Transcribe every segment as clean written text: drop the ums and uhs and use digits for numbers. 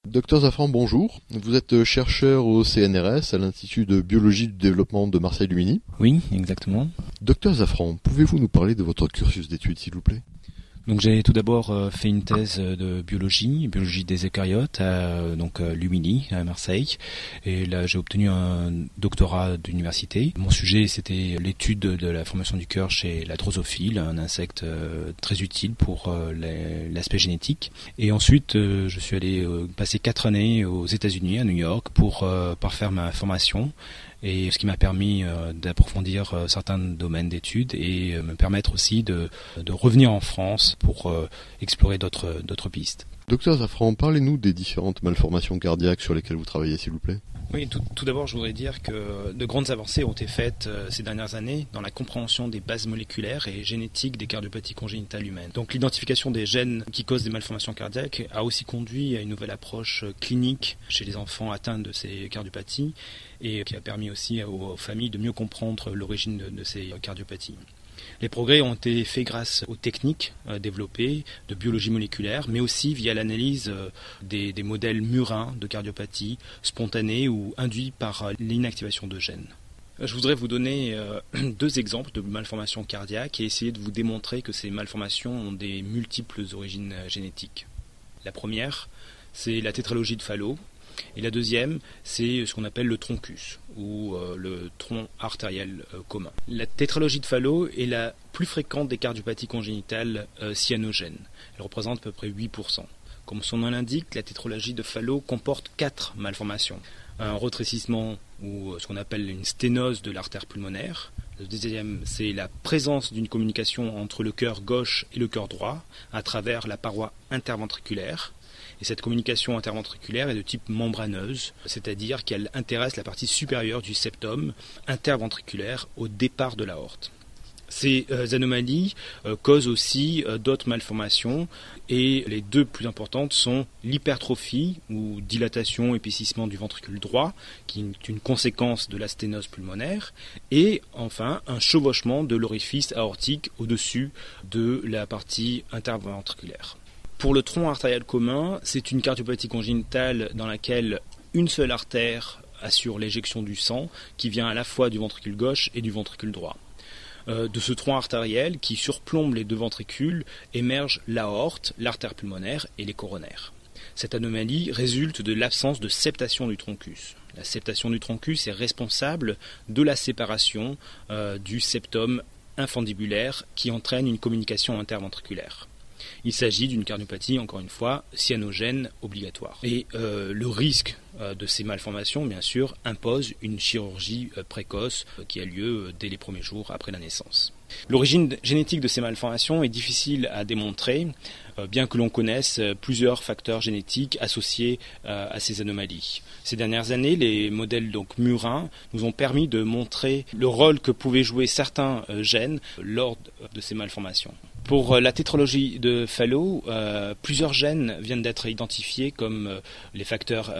Docteur Zafran, bonjour. Vous êtes chercheur au CNRS, à l'Institut de Biologie du Développement de Marseille-Luminy. Oui, exactement. Docteur Zafran, pouvez-vous nous parler de votre cursus d'études, s'il vous plaît ? Donc j'ai tout d'abord fait une thèse de biologie des eucaryotes à Luminy, à Marseille. Et là j'ai obtenu un doctorat d'université. Mon sujet c'était l'étude de la formation du cœur chez la drosophile, un insecte très utile pour l'aspect génétique. Et ensuite je suis allé passer 4 années aux États-Unis, à New York, pour parfaire ma formation. Et ce qui m'a permis d'approfondir certains domaines d'études et me permettre aussi de revenir en France pour explorer d'autres pistes. Docteur Zafran, parlez-nous des différentes malformations cardiaques sur lesquelles vous travaillez, s'il vous plaît. Oui, tout d'abord, je voudrais dire que de grandes avancées ont été faites ces dernières années dans la compréhension des bases moléculaires et génétiques des cardiopathies congénitales humaines. Donc l'identification des gènes qui causent des malformations cardiaques a aussi conduit à une nouvelle approche clinique chez les enfants atteints de ces cardiopathies et qui a permis aussi aux familles de mieux comprendre l'origine de ces cardiopathies. Les progrès ont été faits grâce aux techniques développées de biologie moléculaire, mais aussi via l'analyse des modèles murins de cardiopathie spontanée ou induits par l'inactivation de gènes. Je voudrais vous donner 2 exemples de malformations cardiaques et essayer de vous démontrer que ces malformations ont des multiples origines génétiques. La première, c'est la tétralogie de Fallot. Et la deuxième, c'est ce qu'on appelle le troncus, ou le tronc artériel commun. La tétralogie de Fallot est la plus fréquente des cardiopathies congénitales cyanogènes. Elle représente à peu près 8%. Comme son nom l'indique, la tétralogie de Fallot comporte 4 malformations. Un rétrécissement, ou ce qu'on appelle une sténose de l'artère pulmonaire. Le deuxième, c'est la présence d'une communication entre le cœur gauche et le cœur droit, à travers la paroi interventriculaire. Et cette communication interventriculaire est de type membraneuse, c'est-à-dire qu'elle intéresse la partie supérieure du septum interventriculaire au départ de l'aorte. Ces anomalies causent aussi d'autres malformations et les 2 plus importantes sont l'hypertrophie ou dilatation épaississement du ventricule droit qui est une conséquence de la sténose pulmonaire et enfin un chevauchement de l'orifice aortique au-dessus de la partie interventriculaire. Pour le tronc artériel commun, c'est une cardiopathie congénitale dans laquelle une seule artère assure l'éjection du sang qui vient à la fois du ventricule gauche et du ventricule droit. De ce tronc artériel qui surplombe les 2 ventricules émerge l'aorte, l'artère pulmonaire et les coronaires. Cette anomalie résulte de l'absence de septation du troncus. La septation du troncus est responsable de la séparation du septum infundibulaire qui entraîne une communication interventriculaire. Il s'agit d'une cardiopathie, encore une fois, cyanogène obligatoire. Et le risque de ces malformations, bien sûr, impose une chirurgie précoce qui a lieu dès les premiers jours après la naissance. L'origine génétique de ces malformations est difficile à démontrer, bien que l'on connaisse plusieurs facteurs génétiques associés à ces anomalies. Ces dernières années, les modèles murins nous ont permis de montrer le rôle que pouvaient jouer certains gènes lors de ces malformations. Pour la tétralogie de Fallot, plusieurs gènes viennent d'être identifiés comme les facteurs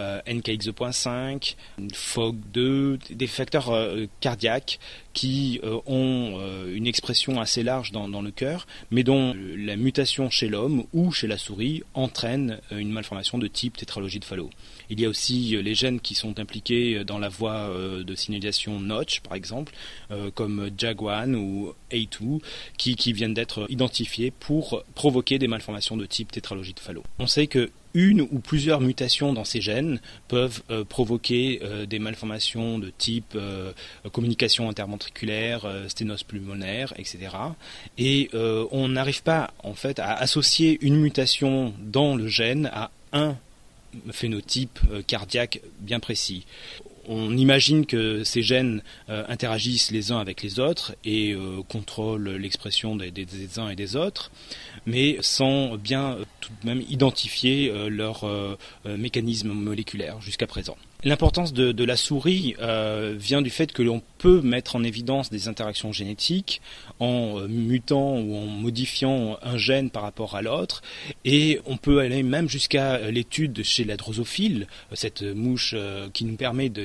NKX2.5, FOG2, des facteurs cardiaques qui ont une expression assez large dans le cœur, mais dont la mutation chez l'homme ou chez la souris entraîne une malformation de type tétralogie de Fallot. Il y a aussi les gènes qui sont impliqués dans la voie de signalisation Notch, par exemple, comme JAG1 ou A2, qui viennent d'être identifiés pour provoquer des malformations de type tétralogie de Fallot. On sait que une ou plusieurs mutations dans ces gènes peuvent provoquer des malformations de type communication interventriculaire, sténose pulmonaire, etc. Et on n'arrive pas en fait à associer une mutation dans le gène à un phénotype cardiaque bien précis. On imagine que ces gènes interagissent les uns avec les autres et contrôlent l'expression des uns et des autres, mais sans bien tout de même identifier leur mécanisme moléculaire jusqu'à présent. L'importance de la souris vient du fait que l'on peut mettre en évidence des interactions génétiques en mutant ou en modifiant un gène par rapport à l'autre, et on peut aller même jusqu'à l'étude chez la drosophile, cette mouche qui nous permet de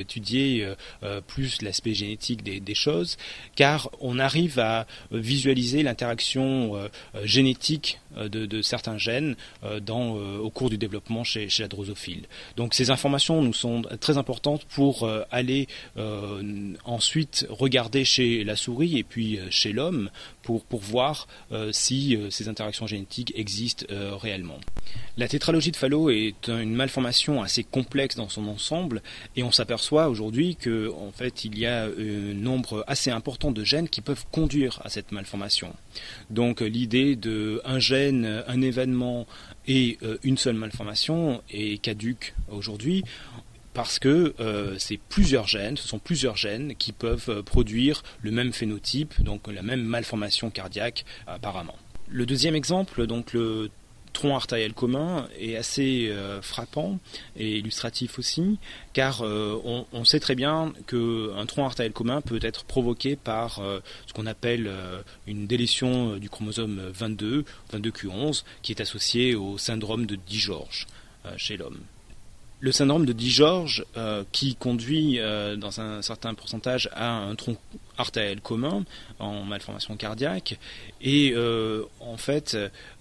étudier plus l'aspect génétique des choses, car on arrive à visualiser l'interaction génétique de certains gènes au cours du développement chez la drosophile. Donc ces informations nous sont très importantes pour aller ensuite regarder chez la souris et puis chez l'homme pour voir si ces interactions génétiques existent réellement. La tétralogie de Fallot est une malformation assez complexe dans son ensemble et on s'aperçoit aujourd'hui que en fait il y a un nombre assez important de gènes qui peuvent conduire à cette malformation. Donc l'idée de un gène, un événement et une seule malformation est caduque aujourd'hui. Parce que ce sont plusieurs gènes qui peuvent produire le même phénotype, donc la même malformation cardiaque apparemment. Le deuxième exemple, donc le tronc artériel commun, est assez frappant et illustratif aussi, car on sait très bien qu'un tronc artériel commun peut être provoqué par ce qu'on appelle une délétion du chromosome 22Q11, qui est associé au syndrome de Dijorge chez l'homme. Le syndrome de Dijorge, qui conduit dans un certain pourcentage à un tronc artériel commun en malformation cardiaque, est en fait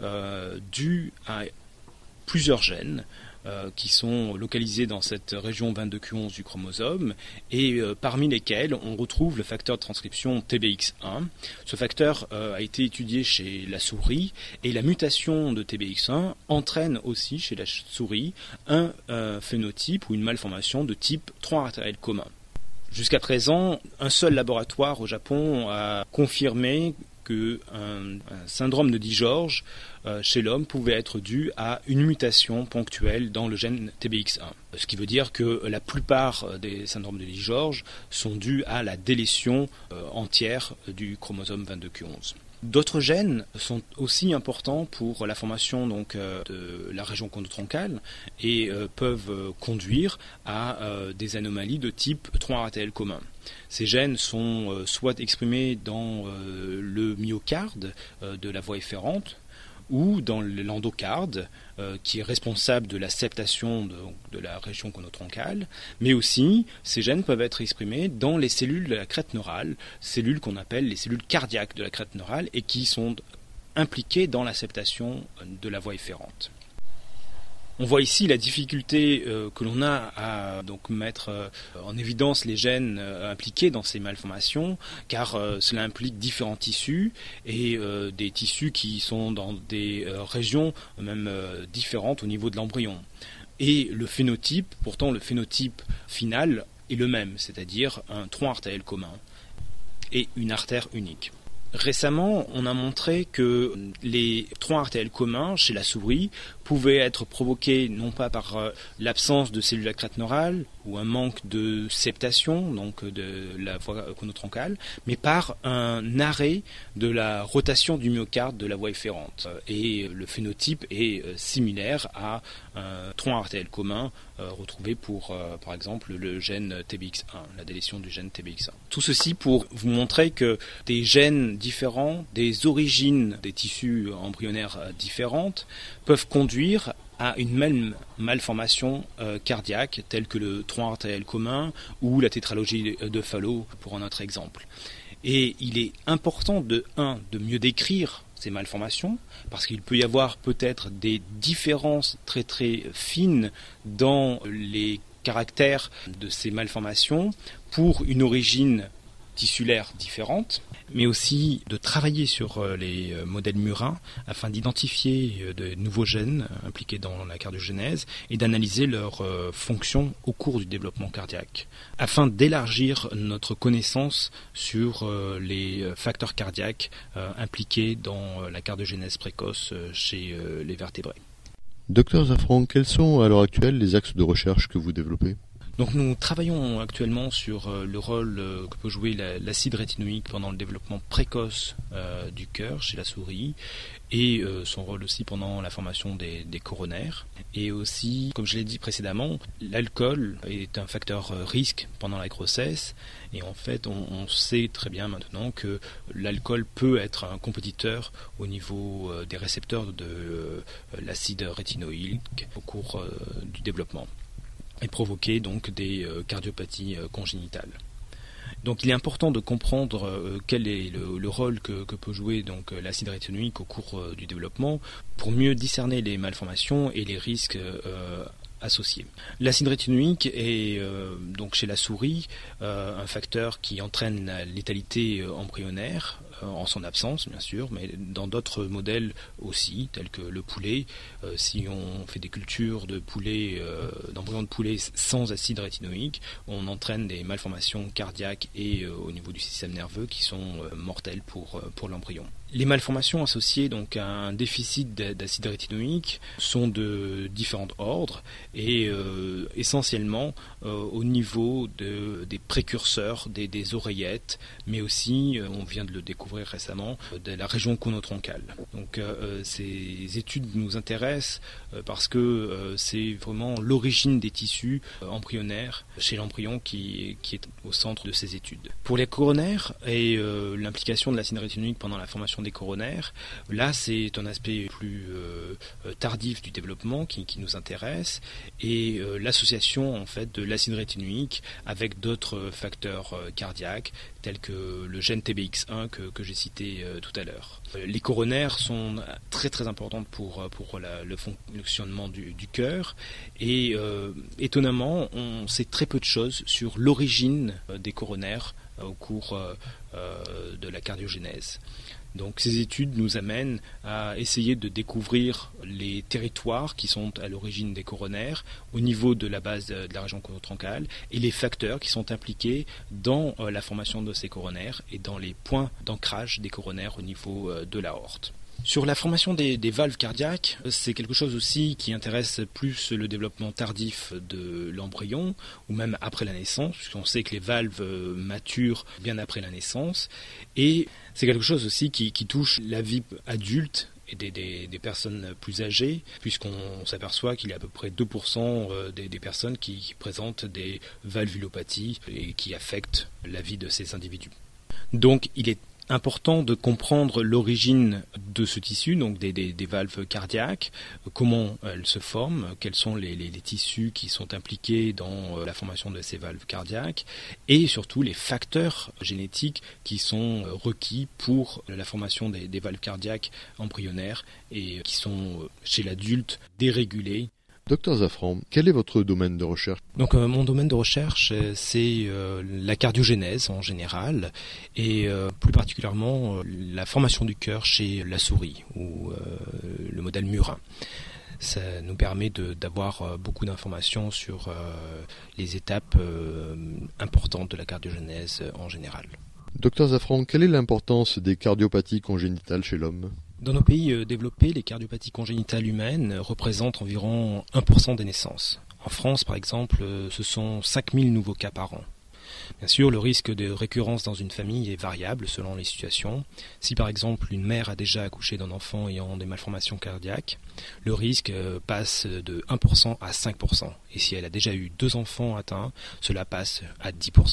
dû à plusieurs gènes qui sont localisés dans cette région 22Q11 du chromosome et parmi lesquels on retrouve le facteur de transcription TBX1. Ce facteur a été étudié chez la souris et la mutation de TBX1 entraîne aussi chez la souris un phénotype ou une malformation de type tronc artériel commun. Jusqu'à présent, un seul laboratoire au Japon a confirmé qu'un syndrome de Dijorge chez l'homme pouvait être dû à une mutation ponctuelle dans le gène TBX1. Ce qui veut dire que la plupart des syndromes de Dijorge sont dus à la délétion entière du chromosome 22Q11. D'autres gènes sont aussi importants pour la formation donc, de la région conotroncale et peuvent conduire à des anomalies de type tronc artériel commun. Ces gènes sont soit exprimés dans le myocarde de la voie efférente ou dans l'endocarde, qui est responsable de la septation de la région conotroncale, mais aussi ces gènes peuvent être exprimés dans les cellules de la crête neurale, cellules qu'on appelle les cellules cardiaques de la crête neurale et qui sont impliquées dans la septation de la voie efférente. On voit ici la difficulté que l'on a à donc mettre en évidence les gènes impliqués dans ces malformations, car cela implique différents tissus et des tissus qui sont dans des régions même différentes au niveau de l'embryon. Et le phénotype, pourtant le phénotype final est le même, c'est-à-dire un tronc artériel commun et une artère unique. Récemment, on a montré que les troncs artériels communs chez la souris pouvaient être provoqués non pas par l'absence de cellules à crête neurale ou un manque de septation, donc de la voie conotroncale, mais par un arrêt de la rotation du myocarde de la voie efférente. Et le phénotype est similaire à un tronc artériel commun retrouvé pour, par exemple, le gène TBX1, la délétion du gène TBX1. Tout ceci pour vous montrer que des gènes différents, des origines des tissus embryonnaires différentes, peuvent conduire à une même malformation cardiaque, telle que le tronc artériel commun ou la tétralogie de Fallot, pour un autre exemple. Et il est important de mieux décrire ces malformations, parce qu'il peut y avoir peut-être des différences très très fines dans les caractères de ces malformations pour une origine tissulaire différente, mais aussi de travailler sur les modèles murins afin d'identifier de nouveaux gènes impliqués dans la cardiogénèse et d'analyser leurs fonctions au cours du développement cardiaque, afin d'élargir notre connaissance sur les facteurs cardiaques impliqués dans la cardiogénèse précoce chez les vertébrés. Docteur Zafran, quels sont à l'heure actuelle les axes de recherche que vous développez ? Donc nous travaillons actuellement sur le rôle que peut jouer l'acide rétinoïque pendant le développement précoce du cœur chez la souris et son rôle aussi pendant la formation des coronaires. Et aussi, comme je l'ai dit précédemment, l'alcool est un facteur risque pendant la grossesse et en fait on sait très bien maintenant que l'alcool peut être un compétiteur au niveau des récepteurs de l'acide rétinoïque au cours du développement. et provoquer donc des cardiopathies congénitales. Donc il est important de comprendre quel est le rôle que peut jouer donc l'acide rétinoïque au cours du développement pour mieux discerner les malformations et les risques associés. L'acide rétinoïque est donc chez la souris un facteur qui entraîne la létalité embryonnaire en son absence bien sûr, mais dans d'autres modèles aussi, tels que le poulet. Si on fait des cultures de poulet, d'embryons de poulet sans acide rétinoïque, on entraîne des malformations cardiaques et au niveau du système nerveux qui sont mortelles pour l'embryon. Les malformations associées donc à un déficit d'acide rétinoïque sont de différents ordres et essentiellement au niveau des précurseurs des oreillettes, mais aussi, on vient de le découvrir récemment, de la région conotroncale. Donc ces études nous intéressent parce que c'est vraiment l'origine des tissus embryonnaires chez l'embryon qui est au centre de ces études. Pour les coronaires et l'implication de l'acide rétinoïque pendant la formation des coronaires, là c'est un aspect plus tardif du développement qui nous intéresse et l'association en fait de l'acide rétinoïque avec d'autres facteurs cardiaques tels que le gène TBX1 que j'ai cité tout à l'heure. Les coronaires sont très très importantes pour le fonctionnement du cœur et étonnamment on sait très peu de choses sur l'origine des coronaires au cours de la cardiogénèse. Donc ces études nous amènent à essayer de découvrir les territoires qui sont à l'origine des coronaires au niveau de la base de la région conotroncale et les facteurs qui sont impliqués dans la formation de ces coronaires et dans les points d'ancrage des coronaires au niveau de l'aorte. Sur la formation des valves cardiaques, c'est quelque chose aussi qui intéresse plus le développement tardif de l'embryon, ou même après la naissance, puisqu'on sait que les valves maturent bien après la naissance, et c'est quelque chose aussi qui touche la vie adulte et des personnes plus âgées, puisqu'on s'aperçoit qu'il y a à peu près 2% des personnes qui présentent des valvulopathies et qui affectent la vie de ces individus. Donc il est important de comprendre l'origine de ce tissu, donc des valves cardiaques, comment elles se forment, quels sont les tissus qui sont impliqués dans la formation de ces valves cardiaques, et surtout les facteurs génétiques qui sont requis pour la formation des valves cardiaques embryonnaires et qui sont chez l'adulte dérégulés. Docteur Zafran, quel est votre domaine de recherche ? Donc mon domaine de recherche, c'est la cardiogénèse en général et plus particulièrement la formation du cœur chez la souris ou le modèle murin. Ça nous permet d'avoir beaucoup d'informations sur les étapes importantes de la cardiogénèse en général. Docteur Zafran, quelle est l'importance des cardiopathies congénitales chez l'homme ? Dans nos pays développés, les cardiopathies congénitales humaines représentent environ 1% des naissances. En France, par exemple, ce sont 5000 nouveaux cas par an. Bien sûr, le risque de récurrence dans une famille est variable selon les situations. Si par exemple une mère a déjà accouché d'un enfant ayant des malformations cardiaques, le risque passe de 1% à 5%. Et si elle a déjà eu 2 enfants atteints, cela passe à 10%.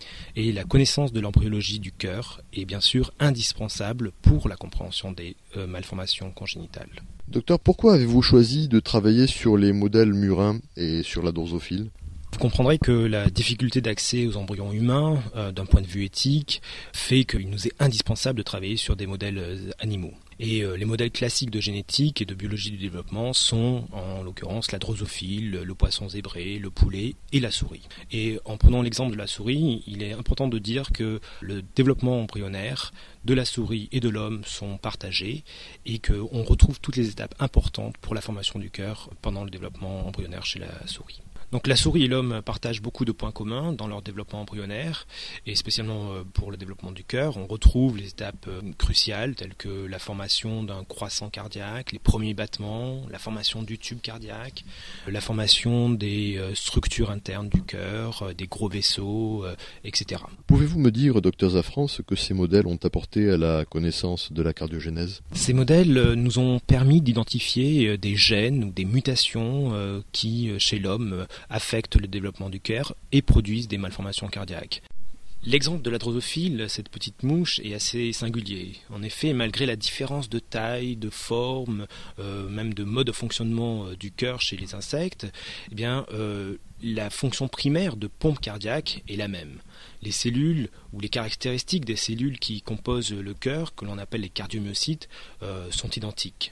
Et la connaissance de l'embryologie du cœur est bien sûr indispensable pour la compréhension des malformations congénitales. Docteur, pourquoi avez-vous choisi de travailler sur les modèles murins et sur la drosophile ? Vous comprendrez que la difficulté d'accès aux embryons humains, d'un point de vue éthique, fait qu'il nous est indispensable de travailler sur des modèles animaux. Et les modèles classiques de génétique et de biologie du développement sont, en l'occurrence, la drosophile, le poisson zébré, le poulet et la souris. Et en prenant l'exemple de la souris, il est important de dire que le développement embryonnaire de la souris et de l'homme sont partagés et qu'on retrouve toutes les étapes importantes pour la formation du cœur pendant le développement embryonnaire chez la souris. Donc la souris et l'homme partagent beaucoup de points communs dans leur développement embryonnaire et spécialement pour le développement du cœur. On retrouve les étapes cruciales telles que la formation d'un croissant cardiaque, les premiers battements, la formation du tube cardiaque, la formation des structures internes du cœur, des gros vaisseaux, etc. Pouvez-vous me dire, docteur Zafran, ce que ces modèles ont apporté à la connaissance de la cardiogénèse ? Ces modèles nous ont permis d'identifier des gènes ou des mutations qui, chez l'homme, affectent le développement du cœur et produisent des malformations cardiaques. L'exemple de la drosophile, cette petite mouche, est assez singulier. En effet, malgré la différence de taille, de forme, même de mode de fonctionnement du cœur chez les insectes, la fonction primaire de pompe cardiaque est la même. Les cellules ou les caractéristiques des cellules qui composent le cœur, que l'on appelle les cardiomyocytes, sont identiques.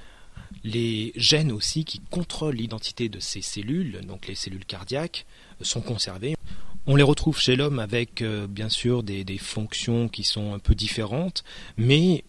Les gènes aussi qui contrôlent l'identité de ces cellules, donc les cellules cardiaques, sont conservés. On les retrouve chez l'homme avec bien sûr des fonctions qui sont un peu différentes, mais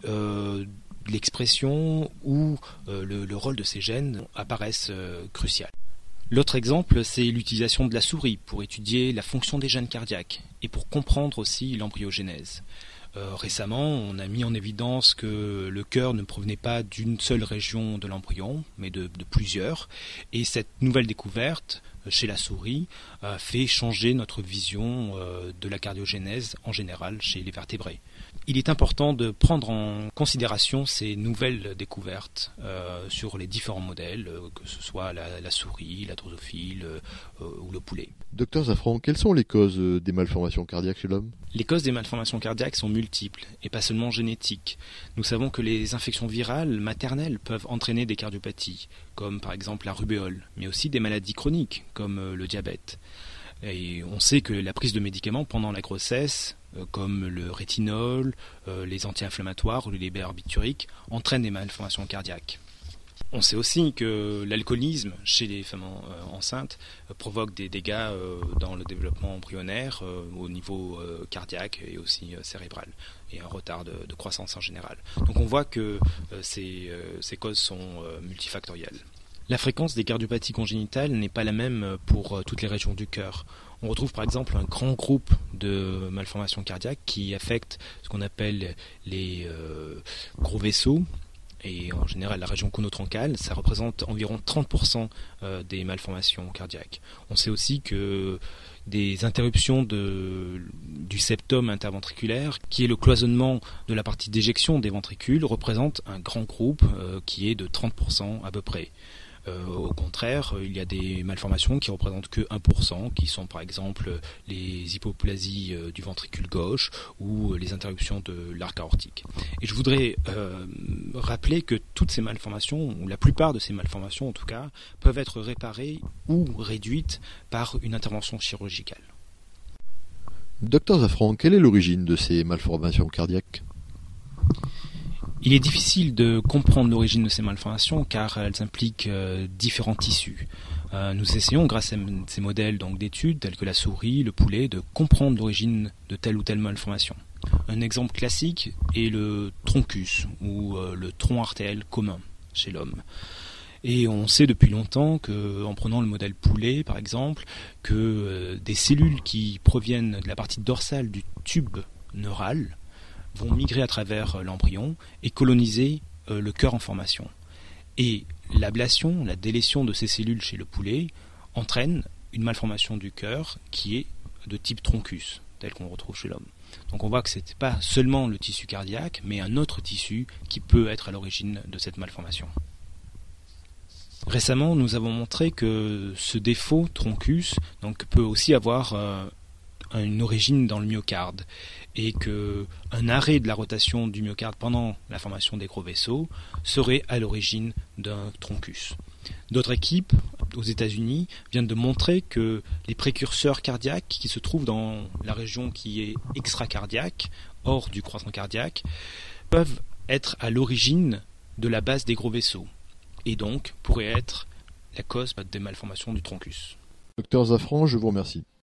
l'expression ou le rôle de ces gènes apparaissent cruciales. L'autre exemple, c'est l'utilisation de la souris pour étudier la fonction des gènes cardiaques et pour comprendre aussi l'embryogenèse. Récemment, on a mis en évidence que le cœur ne provenait pas d'une seule région de l'embryon, mais de plusieurs. Et cette nouvelle découverte chez la souris fait changer notre vision de la cardiogénèse en général chez les vertébrés. Il est important de prendre en considération ces nouvelles découvertes sur les différents modèles, que ce soit la souris, la drosophile ou le poulet. Docteur Zafran, quelles sont les causes des malformations cardiaques chez l'homme ? Les causes des malformations cardiaques sont multiples et pas seulement génétiques. Nous savons que les infections virales maternelles peuvent entraîner des cardiopathies, comme par exemple la rubéole, mais aussi des maladies chroniques, comme le diabète. Et on sait que la prise de médicaments pendant la grossesse, comme le rétinol, les anti-inflammatoires ou les barbituriques, entraînent des malformations cardiaques. On sait aussi que l'alcoolisme chez les femmes enceintes provoque des dégâts dans le développement embryonnaire au niveau cardiaque et aussi cérébral, et un retard de croissance en général. Donc on voit que ces causes sont multifactorielles. La fréquence des cardiopathies congénitales n'est pas la même pour toutes les régions du cœur. On retrouve par exemple un grand groupe de malformations cardiaques qui affectent ce qu'on appelle les gros vaisseaux, et en général la région conotroncale, ça représente environ 30% des malformations cardiaques. On sait aussi que des interruptions du septum interventriculaire, qui est le cloisonnement de la partie d'éjection des ventricules, représentent un grand groupe qui est de 30% à peu près. Au contraire, il y a des malformations qui représentent que 1%, qui sont par exemple les hypoplasies du ventricule gauche ou les interruptions de l'arc aortique. Et je voudrais rappeler que toutes ces malformations, ou la plupart de ces malformations en tout cas, peuvent être réparées ou réduites par une intervention chirurgicale. Docteur Zafran, quelle est l'origine de ces malformations cardiaques ? Il est difficile de comprendre l'origine de ces malformations car elles impliquent différents tissus. Nous essayons, grâce à ces modèles donc, d'études tels que la souris, le poulet, de comprendre l'origine de telle ou telle malformation. Un exemple classique est le troncus, ou le tronc artériel commun chez l'homme. Et on sait depuis longtemps qu'en prenant le modèle poulet, par exemple, que des cellules qui proviennent de la partie dorsale du tube neural vont migrer à travers l'embryon et coloniser le cœur en formation. Et l'ablation, la délétion de ces cellules chez le poulet entraîne une malformation du cœur qui est de type troncus, tel qu'on retrouve chez l'homme. Donc on voit que ce n'est pas seulement le tissu cardiaque, mais un autre tissu qui peut être à l'origine de cette malformation. Récemment, nous avons montré que ce défaut troncus donc, peut aussi avoir une origine dans le myocarde et qu'un arrêt de la rotation du myocarde pendant la formation des gros vaisseaux serait à l'origine d'un troncus. D'autres équipes aux États-Unis viennent de montrer que les précurseurs cardiaques qui se trouvent dans la région qui est extracardiaque, hors du croissant cardiaque, peuvent être à l'origine de la base des gros vaisseaux et donc pourraient être la cause des malformations du troncus. Docteur Zafran, je vous remercie.